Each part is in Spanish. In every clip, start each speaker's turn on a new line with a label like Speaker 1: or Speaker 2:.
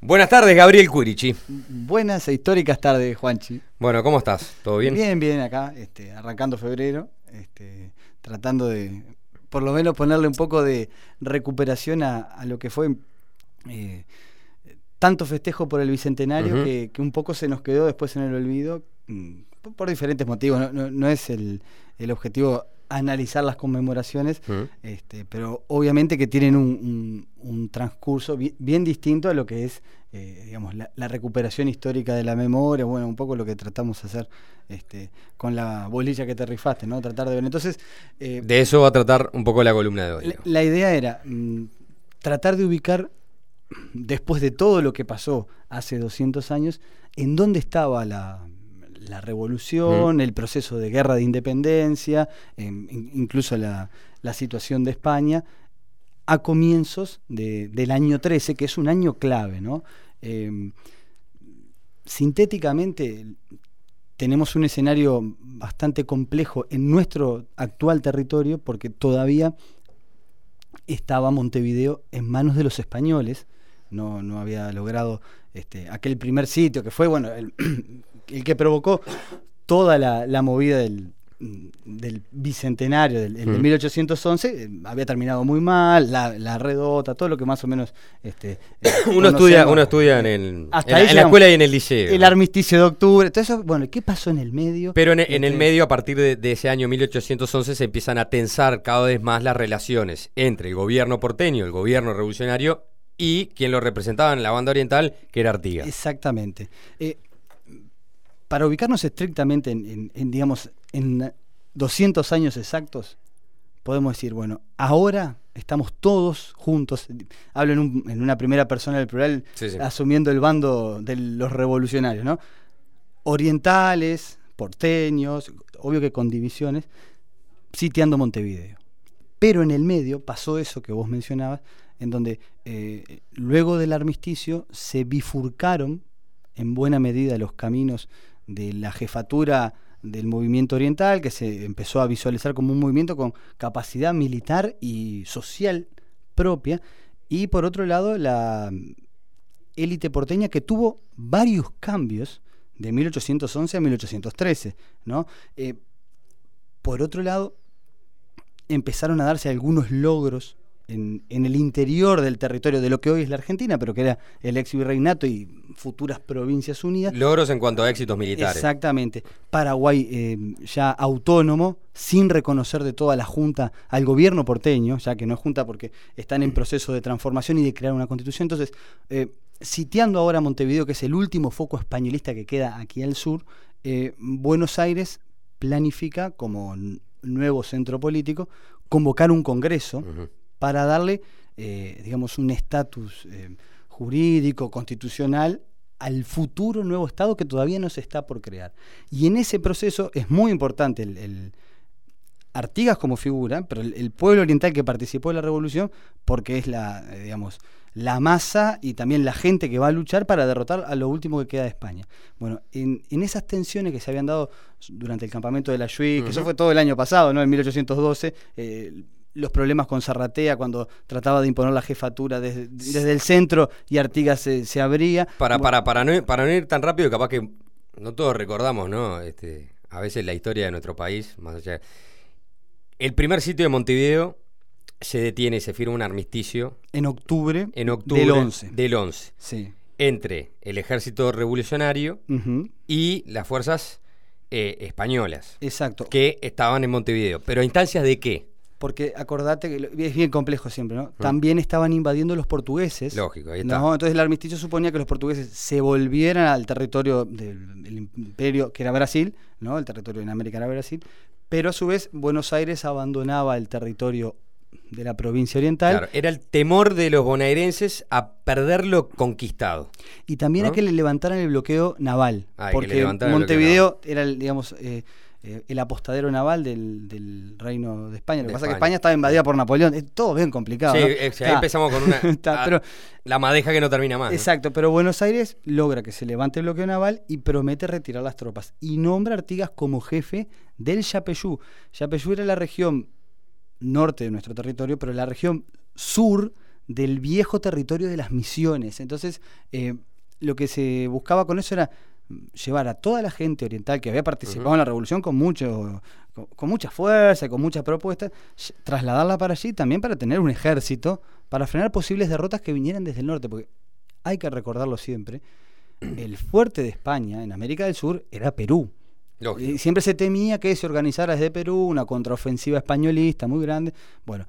Speaker 1: Buenas tardes, Gabriel Curici.
Speaker 2: Buenas e históricas tardes, Juanchi.
Speaker 1: Bueno, ¿cómo estás? ¿Todo bien?
Speaker 2: Bien, acá, arrancando febrero, tratando de, por lo menos, ponerle un poco de recuperación a lo que fue tanto festejo por el Bicentenario, que un poco se nos quedó después en el olvido, por diferentes motivos. No es el objetivo analizar las conmemoraciones, pero obviamente que tienen un transcurso bien distinto a lo que es digamos la recuperación histórica de la memoria, bueno, un poco lo que tratamos de hacer con la bolilla que te rifaste, ¿no? Tratar de ver. Entonces,
Speaker 1: de eso va a tratar un poco la columna de hoy.
Speaker 2: La idea era tratar de ubicar, después de todo lo que pasó hace 200 años, en dónde estaba la revolución, el proceso de guerra de independencia, incluso la situación de España, a comienzos del año 13, que es un año clave, ¿no? Sintéticamente, tenemos un escenario bastante complejo en nuestro actual territorio, porque todavía estaba Montevideo en manos de los españoles. No había logrado aquel primer sitio, que fue, bueno, el que provocó toda la movida del Bicentenario, de 1811, había terminado muy mal, la redota, todo lo que más o menos
Speaker 1: uno estudia en la escuela y en el liceo.
Speaker 2: El armisticio de octubre, todo eso. Bueno, ¿qué pasó en el medio?
Speaker 1: Pero en el medio, a partir de ese año 1811, se empiezan a tensar cada vez más las relaciones entre el gobierno porteño, el gobierno revolucionario, y quien lo representaba en la banda oriental, que era Artigas.
Speaker 2: Exactamente. Para ubicarnos estrictamente digamos, en 200 años exactos, podemos decir, bueno, ahora estamos todos juntos. Hablo en una primera persona del plural, sí. Asumiendo el bando de los revolucionarios, ¿no? Orientales, porteños, obvio que con divisiones, sitiando Montevideo. Pero en el medio pasó eso que vos mencionabas, en donde luego del armisticio se bifurcaron en buena medida los caminos de la jefatura del movimiento oriental, que se empezó a visualizar como un movimiento con capacidad militar y social propia, y por otro lado la élite porteña, que tuvo varios cambios de 1811 a 1813, ¿no? Por otro lado, empezaron a darse algunos logros en el interior del territorio de lo que hoy es la Argentina, pero que era el ex virreinato y futuras provincias unidas.
Speaker 1: Logros en cuanto a éxitos militares.
Speaker 2: Exactamente. Paraguay ya autónomo, sin reconocer de toda la junta al gobierno porteño, ya que no es junta porque están en proceso de transformación y de crear una constitución. Entonces, sitiando ahora Montevideo, que es el último foco españolista que queda aquí al sur, Buenos Aires planifica, como nuevo centro político, convocar un congreso para darle, digamos, un estatus jurídico, constitucional al futuro nuevo Estado que todavía no se está por crear. Y en ese proceso es muy importante el Artigas como figura, pero el pueblo oriental que participó de la revolución, porque es digamos, la masa y también la gente que va a luchar para derrotar a lo último que queda de España. Bueno, en esas tensiones que se habían dado durante el campamento de la Lluís, que eso fue todo el año pasado, ¿no? En 1812, los problemas con Zarratea cuando trataba de imponer la jefatura desde el centro y Artigas se abría.
Speaker 1: Para no ir tan rápido, capaz que no todos recordamos, ¿no? A veces la historia de nuestro país, más allá. El primer sitio de Montevideo se detiene y se firma un armisticio
Speaker 2: en octubre
Speaker 1: del 11
Speaker 2: sí.
Speaker 1: Entre el ejército revolucionario y las fuerzas españolas.
Speaker 2: Exacto.
Speaker 1: Que estaban en Montevideo. ¿Pero a instancias de qué?
Speaker 2: Porque acordate que es bien complejo siempre, ¿no? También estaban invadiendo los portugueses.
Speaker 1: Lógico, ahí está.
Speaker 2: ¿No? Entonces el armisticio suponía que los portugueses se volvieran al territorio del imperio, que era Brasil, ¿no? El territorio en América era Brasil, pero a su vez Buenos Aires abandonaba el territorio de la provincia oriental.
Speaker 1: Claro, era el temor de los bonaerenses a perder lo conquistado.
Speaker 2: Y también, ¿no?, a que le levantaran el bloqueo naval. Porque
Speaker 1: Montevideo
Speaker 2: era el apostadero naval del Reino de España. Lo que pasa es que España estaba invadida por Napoleón. Es todo bien complicado,
Speaker 1: sí,
Speaker 2: ¿no?
Speaker 1: Ahí empezamos con la madeja que no termina más.
Speaker 2: Exacto, ¿no? Pero Buenos Aires logra que se levante el bloqueo naval y promete retirar las tropas. Y nombra a Artigas como jefe del Yapeyú. Yapeyú era la región norte de nuestro territorio, pero la región sur del viejo territorio de las misiones. Entonces, lo que se buscaba con eso era llevar a toda la gente oriental que había participado en la revolución con mucha fuerza y con muchas propuestas, trasladarla para allí también para tener un ejército para frenar posibles derrotas que vinieran desde el norte, porque hay que recordarlo siempre, el fuerte de España en América del Sur era Perú.
Speaker 1: Lógico.
Speaker 2: Y siempre se temía que se organizara desde Perú una contraofensiva españolista muy grande. Bueno,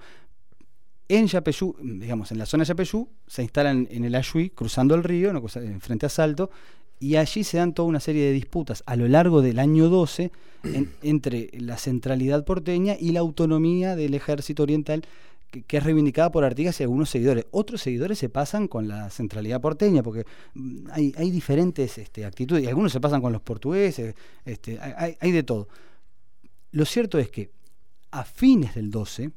Speaker 2: en Yapeyú, digamos, en la zona de Yapeyú, se instalan en el Ayuí, cruzando el río, frente a Salto, y allí se dan toda una serie de disputas a lo largo del año 12 entre la centralidad porteña y la autonomía del ejército oriental, que es reivindicada por Artigas y algunos seguidores. Otros seguidores se pasan con la centralidad porteña, porque hay diferentes actitudes, y algunos se pasan con los portugueses, hay de todo. Lo cierto es que a fines del 12,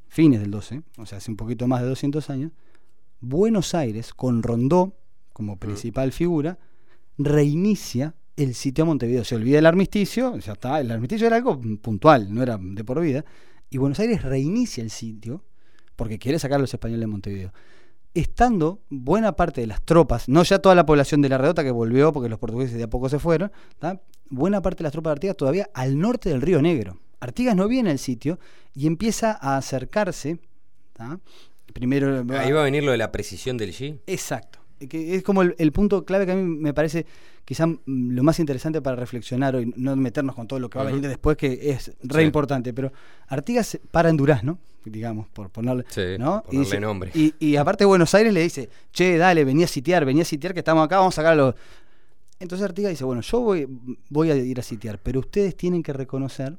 Speaker 2: o sea, hace un poquito más de 200 años, Buenos Aires, con Rondó como principal figura, reinicia el sitio a Montevideo. Se olvida el armisticio, ya está, el armisticio era algo puntual, no era de por vida, y Buenos Aires reinicia el sitio porque quiere sacar a los españoles de Montevideo. Estando buena parte de las tropas, no ya toda la población de La Redota que volvió porque los portugueses de a poco se fueron, ¿tá? Buena parte de las tropas de Artigas todavía al norte del Río Negro. Artigas no viene al sitio y empieza a acercarse, ¿tá? Primero
Speaker 1: ahí va a venir lo de la precisión del G.
Speaker 2: Exacto. Que es como el punto clave que a mí me parece quizá lo más interesante para reflexionar hoy, no meternos con todo lo que va a venir después, que es re importante, pero Artigas para en Durazno, digamos, por ponerle, ¿no?
Speaker 1: Ponerle dice, nombre.
Speaker 2: Y aparte Buenos Aires le dice, che, dale, vení a sitiar, que estamos acá, vamos a sacarlo. Entonces Artigas dice, bueno, yo voy a ir a sitiar, pero ustedes tienen que reconocer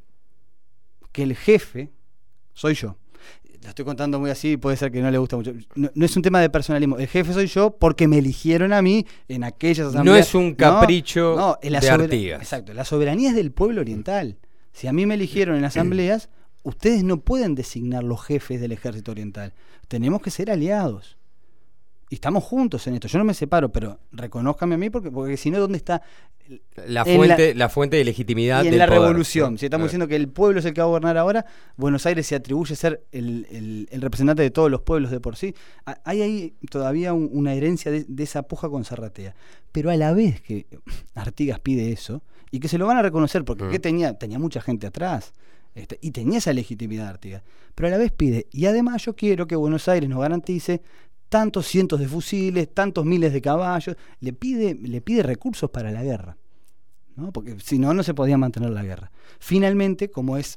Speaker 2: que el jefe soy yo. Lo estoy contando muy así, puede ser que no le gusta mucho. No es un tema de personalismo. El jefe soy yo porque me eligieron a mí en aquellas asambleas.
Speaker 1: No es un capricho de Artigas.
Speaker 2: Exacto, la soberanía es del pueblo oriental. Si a mí me eligieron en asambleas, ustedes no pueden designar los jefes del ejército oriental. Tenemos que ser aliados. Y estamos juntos en esto. Yo no me separo, pero reconózcame a mí porque si no, ¿dónde está
Speaker 1: la fuente de legitimidad
Speaker 2: y en
Speaker 1: del
Speaker 2: la
Speaker 1: poder,
Speaker 2: revolución?
Speaker 1: ¿no?
Speaker 2: Si estamos diciendo que el pueblo es el que va a gobernar ahora, Buenos Aires se atribuye a ser el representante de todos los pueblos de por sí. Hay ahí todavía una herencia de esa puja con Zarratea. Pero a la vez que Artigas pide eso, y que se lo van a reconocer, porque ¿qué tenía mucha gente atrás, y tenía esa legitimidad Artigas, pero a la vez pide, y además yo quiero que Buenos Aires nos garantice tantos cientos de fusiles, tantos miles de caballos, le pide recursos para la guerra, ¿no? Porque si no, no se podía mantener la guerra. Finalmente, como es...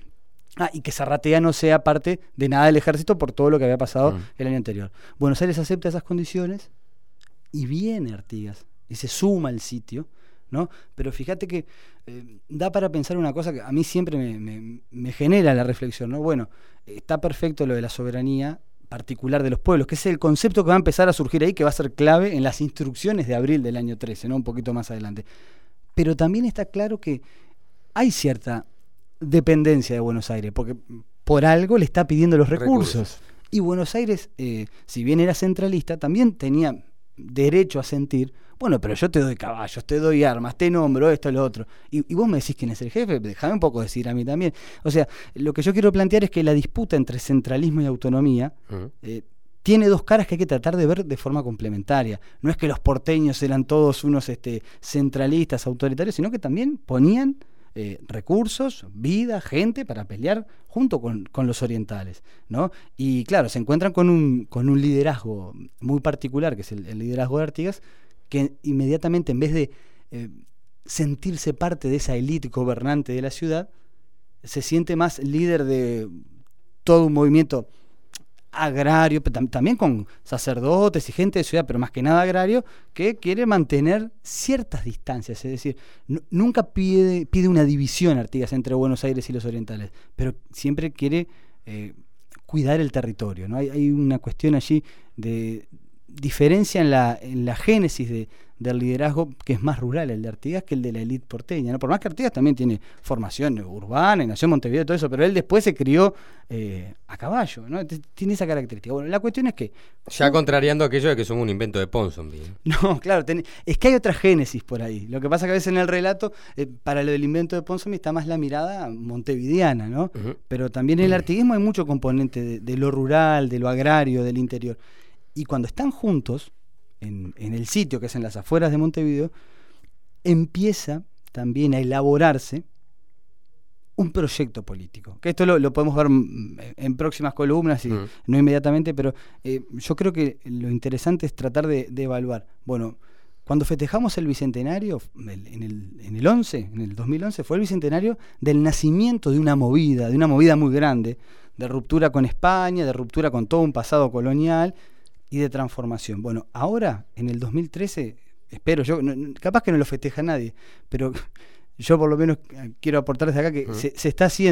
Speaker 2: y que Zarratea no sea parte de nada del ejército por todo lo que había pasado el año anterior. Buenos Aires acepta esas condiciones y viene Artigas y se suma al sitio, ¿no? Pero fíjate que da para pensar una cosa que a mí siempre me genera la reflexión, ¿no? Bueno, está perfecto lo de la soberanía particular de los pueblos, que es el concepto que va a empezar a surgir ahí, que va a ser clave en las instrucciones de abril del año 13, ¿no? Un poquito más adelante. Pero también está claro que hay cierta dependencia de Buenos Aires, porque por algo le está pidiendo los recursos. Y Buenos Aires, si bien era centralista, también tenía derecho a sentir, bueno, pero yo te doy caballos, te doy armas, te nombro esto, lo otro. Y vos me decís quién es el jefe, déjame un poco decir a mí también. O sea, lo que yo quiero plantear es que la disputa entre centralismo y autonomía tiene dos caras que hay que tratar de ver de forma complementaria. No es que los porteños eran todos unos centralistas, autoritarios, sino que también ponían recursos, vida, gente para pelear junto con los orientales, ¿no? Y claro, se encuentran con un liderazgo muy particular, que es el liderazgo de Artigas, que inmediatamente, en vez de sentirse parte de esa élite gobernante de la ciudad, se siente más líder de todo un movimiento agrario, pero también con sacerdotes y gente de ciudad, pero más que nada agrario, que quiere mantener ciertas distancias. Es decir, nunca pide una división Artigas entre Buenos Aires y los orientales, pero siempre quiere cuidar el territorio, ¿no? Hay una cuestión allí de diferencia en la génesis del liderazgo, que es más rural el de Artigas que el de la élite porteña, ¿no? Por más que Artigas también tiene formación urbana y nació en Montevideo y todo eso, pero él después se crió a caballo, ¿no? Tiene esa característica. Bueno, la cuestión es que...
Speaker 1: Ya contrariando aquello de que son un invento de Ponsonby.
Speaker 2: No, claro, es que hay otra génesis por ahí. Lo que pasa que a veces en el relato, para lo del invento de Ponsonby está más la mirada montevideana, ¿no? Pero también en el artiguismo hay mucho componente de lo rural, de lo agrario, del interior. Y cuando están juntos, en el sitio que es en las afueras de Montevideo, empieza también a elaborarse un proyecto político. Que esto lo podemos ver en próximas columnas y no inmediatamente, pero yo creo que lo interesante es tratar de evaluar. Bueno, cuando festejamos el Bicentenario, en el 2011, fue el Bicentenario del nacimiento de una movida muy grande, de ruptura con España, de ruptura con todo un pasado colonial y de transformación. Bueno, ahora, en el 2013, espero yo, capaz que no lo festeja nadie, pero yo por lo menos quiero aportar desde acá que se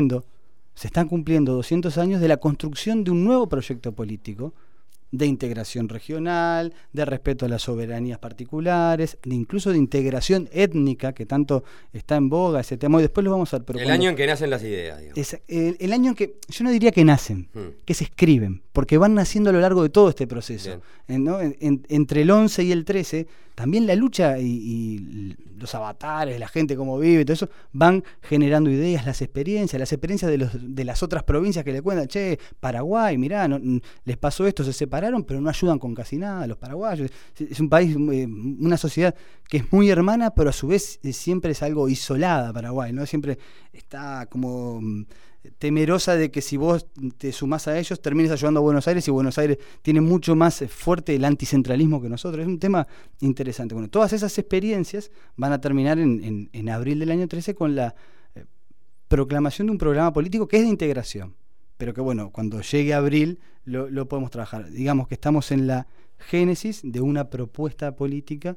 Speaker 2: están cumpliendo 200 años de la construcción de un nuevo proyecto político, de integración regional, de respeto a las soberanías particulares, incluso de integración étnica, que tanto está en boga ese tema, y después lo vamos a ver.
Speaker 1: El año en que nacen las ideas,
Speaker 2: digamos. El año en que, yo no diría que nacen, que se escriben, porque van naciendo a lo largo de todo este proceso. ¿No? Entre el 11 y el 13, también la lucha y los avatares, la gente cómo vive, todo eso, van generando ideas, las experiencias de las otras provincias que le cuentan, che, Paraguay, mirá, les pasó esto, se separaron, pero no ayudan con casi nada los paraguayos. Es un país, una sociedad que es muy hermana, pero a su vez siempre es algo isolada, Paraguay, ¿no? Siempre está como temerosa de que si vos te sumás a ellos termines ayudando a Buenos Aires, y Buenos Aires tiene mucho más fuerte el anticentralismo que nosotros. Es un tema interesante. Bueno, todas esas experiencias van a terminar en abril del año 13 con la proclamación de un programa político que es de integración, pero que bueno, cuando llegue abril lo podemos trabajar. Digamos que estamos en la génesis de una propuesta política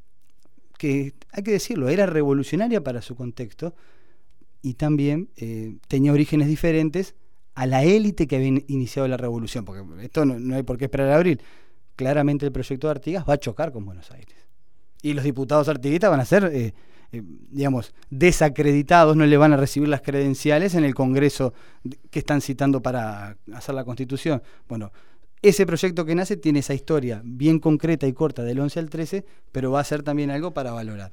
Speaker 2: que, hay que decirlo, era revolucionaria para su contexto, y también tenía orígenes diferentes a la élite que había iniciado la revolución, porque esto no hay por qué esperar a abril. Claramente el proyecto de Artigas va a chocar con Buenos Aires, y los diputados artiguistas van a ser digamos, desacreditados, no le van a recibir las credenciales en el Congreso que están citando para hacer la Constitución. Bueno, ese proyecto que nace tiene esa historia bien concreta y corta del 11 al 13, pero va a ser también algo para valorar.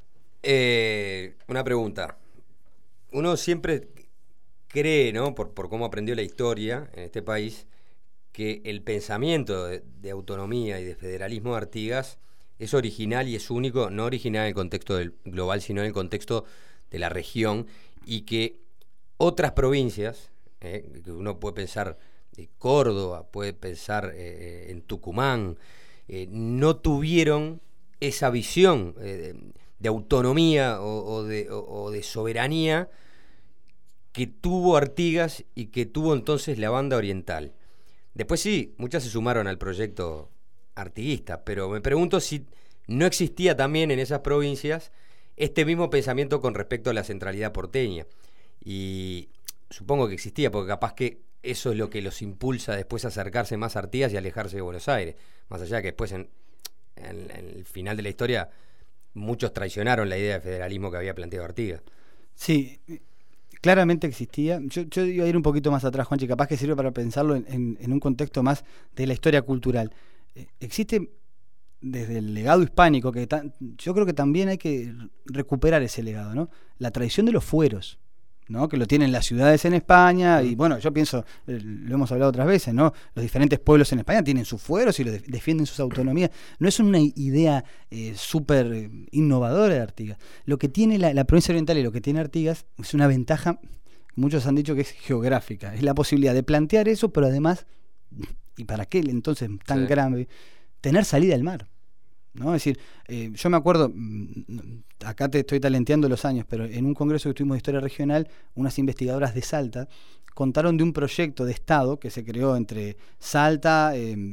Speaker 1: Una pregunta. Uno siempre cree, ¿no?, por cómo aprendió la historia en este país, que el pensamiento de autonomía y de federalismo de Artigas es original y es único, no original en el contexto global, sino en el contexto de la región, y que otras provincias, que uno puede pensar Córdoba, puede pensar en Tucumán, no tuvieron esa visión de autonomía o de soberanía que tuvo Artigas y que tuvo entonces la banda oriental. Después sí, muchas se sumaron al proyecto artiguista, pero me pregunto si no existía también en esas provincias este mismo pensamiento con respecto a la centralidad porteña. Y supongo que existía, porque capaz que eso es lo que los impulsa después a acercarse más a Artigas y alejarse de Buenos Aires. Más allá de que después en el final de la historia muchos traicionaron la idea de federalismo que había planteado Artigas.
Speaker 2: Sí, claramente existía. Yo iba a ir un poquito más atrás, Juanchi, capaz que sirve para pensarlo en un contexto más de la historia cultural. Existe desde el legado hispánico, que yo creo que también hay que recuperar ese legado, ¿no? La tradición de los fueros, ¿no?, que lo tienen las ciudades en España, y bueno, yo pienso, lo hemos hablado otras veces, ¿no?, los diferentes pueblos en España tienen sus fueros y defienden sus autonomías. No es una idea súper innovadora de Artigas. Lo que tiene la provincia oriental y lo que tiene Artigas es una ventaja, muchos han dicho que es geográfica, es la posibilidad de plantear eso, pero además, y para aquel entonces tan grave, tener salida al mar, ¿no? Es decir, yo me acuerdo, acá te estoy talenteando los años, pero en un congreso que tuvimos de historia regional, unas investigadoras de Salta contaron de un proyecto de Estado que se creó entre Salta,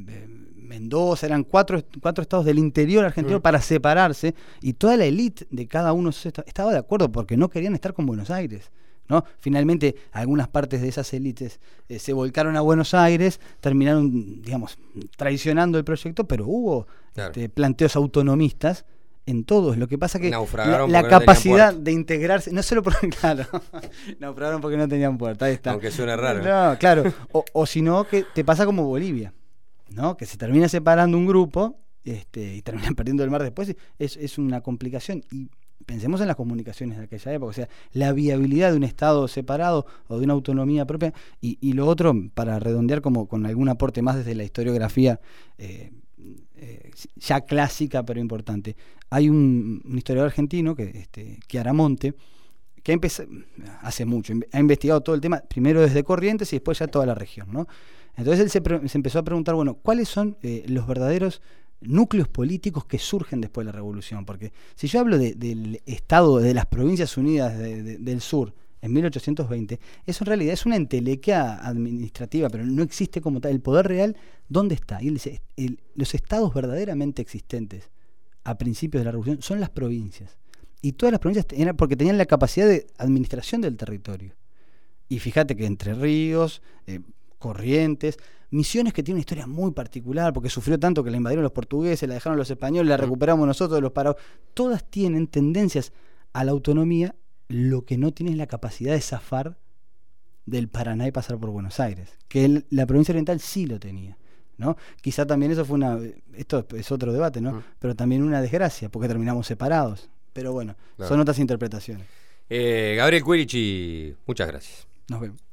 Speaker 2: Mendoza, eran cuatro estados del interior argentino para separarse, y toda la élite de cada uno estaba de acuerdo porque no querían estar con Buenos Aires, ¿no? Finalmente algunas partes de esas élites se volcaron a Buenos Aires, terminaron, digamos, traicionando el proyecto, pero hubo planteos autonomistas en todos. Lo que pasa que la capacidad de integrarse, no solo porque, claro, naufragaron porque no tenían puerta, ahí está.
Speaker 1: Aunque suena raro.
Speaker 2: No, claro, o si no, que te pasa como Bolivia, ¿no?, que se termina separando un grupo y terminan perdiendo el mar después. Es una complicación. Y pensemos en las comunicaciones de aquella época, o sea, la viabilidad de un Estado separado o de una autonomía propia, y lo otro, para redondear como con algún aporte más desde la historiografía ya clásica pero importante. Hay un historiador argentino, Chiaramonte, que hace mucho, ha investigado todo el tema, primero desde Corrientes y después ya toda la región, ¿no? Entonces él se empezó a preguntar, bueno, ¿cuáles son los verdaderos núcleos políticos que surgen después de la Revolución? Porque si yo hablo del Estado, de las Provincias Unidas del Sur, en 1820, eso en realidad es una entelequia administrativa, pero no existe como tal. El poder real, ¿dónde está? Y él dice, los estados verdaderamente existentes a principios de la Revolución son las provincias. Y todas las provincias eran porque tenían la capacidad de administración del territorio. Y fíjate que Entre Ríos, Corrientes, Misiones, que tiene una historia muy particular, porque sufrió tanto que la invadieron los portugueses, la dejaron los españoles, la recuperamos nosotros de los parados. Todas tienen tendencias a la autonomía. Lo que no tiene es la capacidad de zafar del Paraná y pasar por Buenos Aires, que la provincia oriental sí lo tenía, ¿no? Quizá también eso fue esto es otro debate, ¿no? Pero también una desgracia, porque terminamos separados. Pero bueno, claro, son otras interpretaciones.
Speaker 1: Gabriel Quirici, muchas gracias.
Speaker 2: Nos vemos.